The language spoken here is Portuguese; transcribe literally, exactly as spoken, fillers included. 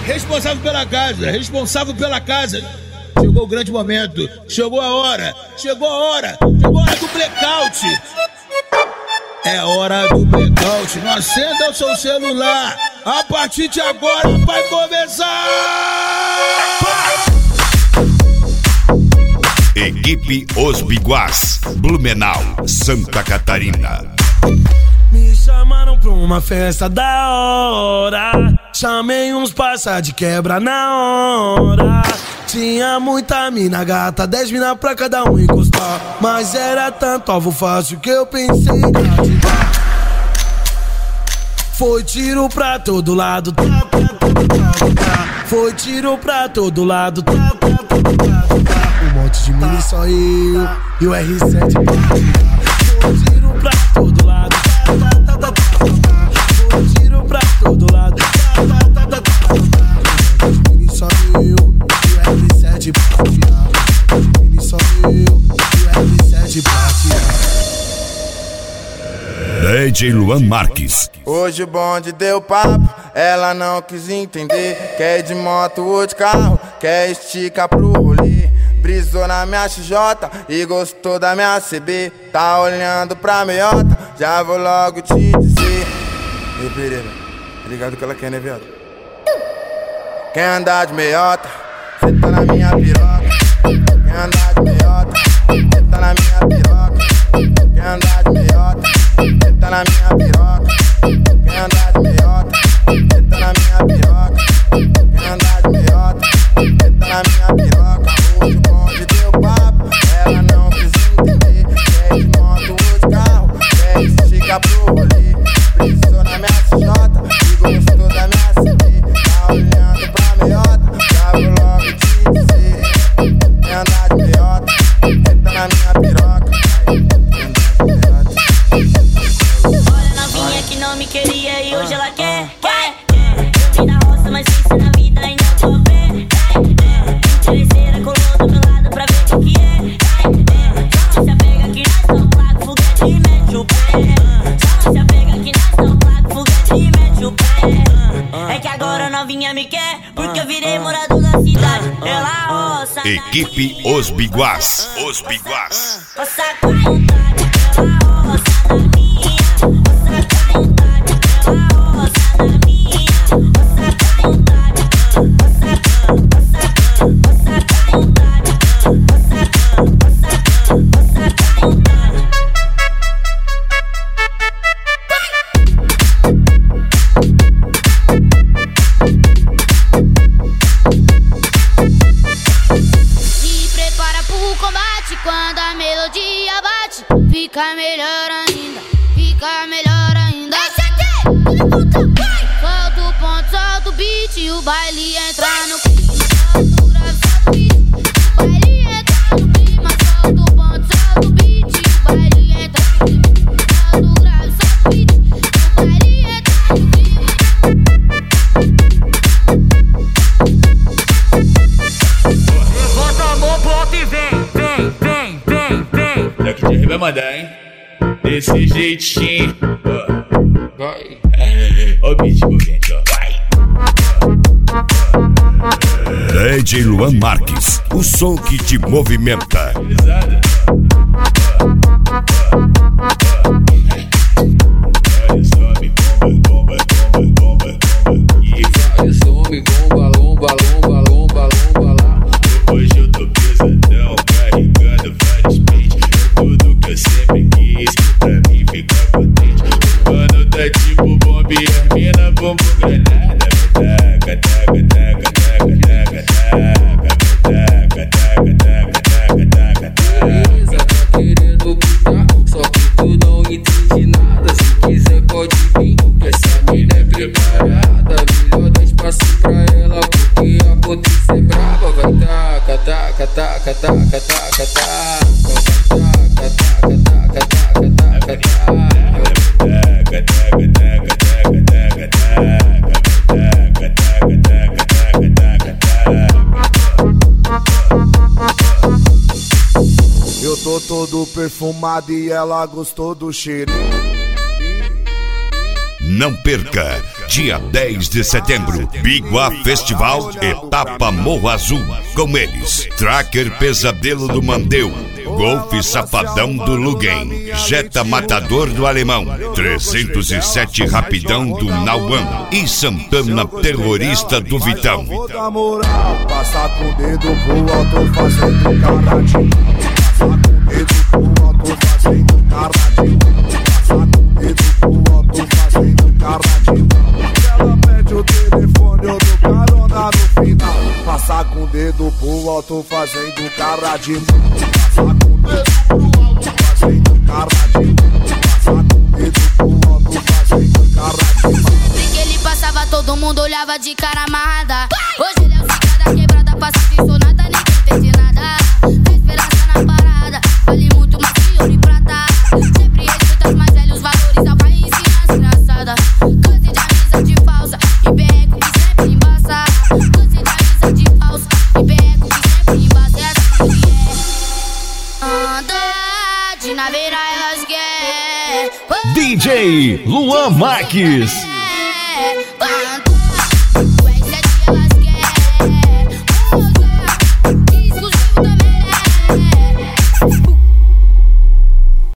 responsável pela casa, responsável pela casa. Chegou o grande momento, chegou a hora, chegou a hora, chegou a hora do blackout. É hora do blackout, não acenda o seu celular. A partir de agora vai começar. Equipe Os Biguás, Blumenau, Santa Catarina. Me chamaram pra uma festa da hora, chamei uns parça de quebra na hora. Tinha muita mina gata, dez mina pra cada um encostar, mas era tanto alvo fácil que eu pensei em ativar. Foi tiro pra todo lado, tá, tá, tá, tá, tá. Foi tiro pra todo lado, tá, tá, tá, tá, tá. Um monte de mina só eu e o R sete. Foi tiro pra todo lado, tá, tá, tá, tá, tá. Foi tiro pra todo lado, tá, tá, tá, tá, tá. Um monte de mina só eu e o R sete pra tirar. Um monte de mina só eu e o R sete pra tirar. D J Luan Marques. Hoje o bonde deu papo, ela não quis entender. Quer ir de moto ou de carro, quer esticar pro rolê. Brisou na minha X J e gostou da minha C B. Tá olhando pra meiota, já vou logo te dizer. Ei Pereira, tá ligado que ela quer, né viado? Quer andar de meiota, cê tá na minha piroca. Quer andar de meiota, cê tá na minha piroca. Quer andar de meiota, cê tá na minha piroca. Quer andar de meiota, cê tá na minha piroca. Quer andar de meiota, cê tá na minha piroca. Hoje o bonde deu papo, ela não quis entender. Quer de moto ou de carro, quer esticar pro rolê. Precisou na minha C J e gostou da minha C D. Tá olhando pra meiota, já vou logo te dizer. Quer andar de meiota, cê tá na minha piroca. Olha novinha que não me queria e hoje ela quer, quer, quer. Eu vim da roça, mas isso na vida ainda tô vendo. Interesseira colou do meu lado pra ver o que é. Só se apega que nós tão placo, foguete e mete o pé. Só se apega que nós tão placo, foguete e mete o pé. É que agora novinha me quer, porque eu virei morador da cidade. Ela roça. Equipe Os Biguás. Os Biguás. Roça com vontade, ela roça na minha. Roça com vontade, ela roça na minha. Roça com vontade, roça com, roça com, roça com vontade, roça com, roça com, roça com vontade. Se prepara pro combate, quando a melodia bate, fica melhor ainda, fica melhor ainda. Solta o ponto, solta o beat e o baile entra no clima. Solta o grave, solta o beat, o baile entra no clima. Solta o ponto, solta o beat e o baile entra no clima. Solta o grave, solta o beat, o baile entra no clima. Levanta a mão pro alto e vem, vem, vem, vem, vem. É que o Jerry vai mandar, hein? Desse jeitinho. Vai. Ó o beat movente, ó. Vai. D J Luan Marques, o som que te movimenta. Pesada. Olha só, me bomba, bomba, bomba, bomba. E Vai, some, bomba, lomba, lomba, lomba, lomba lá. hoje eu tô pesadão, carregando vários pentes. Tudo que eu sempre quis, pra mim fica potente. O mano tá tipo bomba e as mina bomba granada. Taca, taca, taca, taca, taca, taca, taca, taca, taca, taca, taca, taca. Beleza, tá querendo putar, só que tu não entende nada. Se quiser pode vir, que essa mina é preparada. Melhor dar espaço pra ela, porque a potência é brava. Vai taca, taca, taca, taca, taca, taca. Taca, taca, taca, taca, taca, taca. Eu tô todo perfumado e ela gostou do cheiro. Não perca, dia dez de setembro, Biguá Festival, etapa Morro Azul. Com eles, Tracker Pesadelo do Mandeu, Golfe Safadão do Luguen, Jetta Matador do Alemão, trezentos e sete Rapidão do Nauan e Santana Terrorista do Vitão. Da moral, passa com o dedo pro alto fazendo caradinho. Passa com o dedo pro alto fazendo caradinho. Passa com o dedo pro alto fazendo caradinho. Ela pede o telefone, eu dou carona no final. Passa com o dedo pro alto fazendo caradinho. Passa com o dedo pro alto fazendo caradinho. Passa com o dedo pro alto fazendo caradinho. Que ele passava, todo mundo olhava de cara amarrada. Hoje ele é o cicada quebrada, passa sem sonada, ninguém entende nada. Tem esperança na parada, vale muito mais que ouro e prata. Sempre respeita os mais velhos valores, a pai ensina engraçada. Canse de amizade falsa e perreco que sempre embaça. Canse de amizade falsa e perreco que sempre embaça. É assim que é. Anda de naveira elas querem. D J Luan Marques. Quando